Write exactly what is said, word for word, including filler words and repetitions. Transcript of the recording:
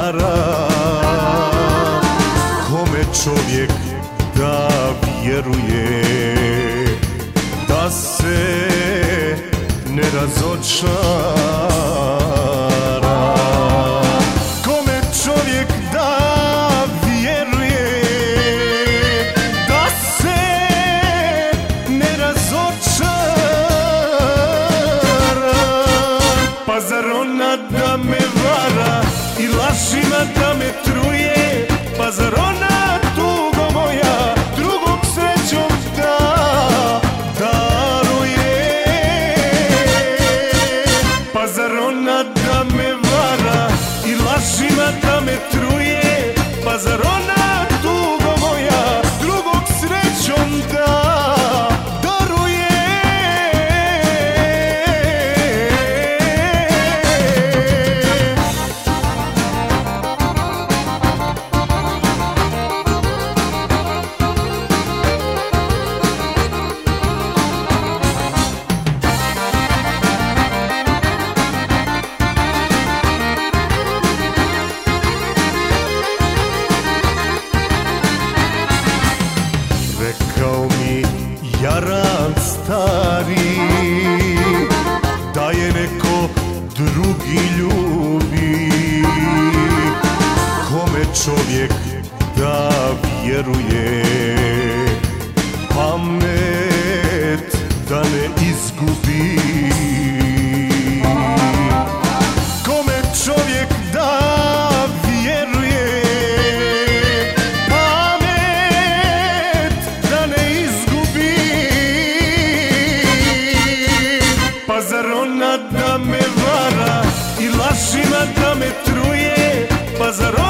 vara. Kome čovjek da vjeruje, da se ne razočara. Kome čovjek da vjeruje, da se ne razočara. Pa zar ona da me vara i lažima da me truje? Pa zar ona, tugo moja, drugog srećom da daruje? Pa zar ona da me vara i lažima da me truje? Pa zar ona, tugo moja, drugog srećom da daruje? Rekao mi jaran stari da je neko drugi ljubi. Kome čovjek da vjeruje, pamet da ne izgubi. Kome čovjek da vjeruje, pa zar ona da me vara i lažima da me truje? Pa zar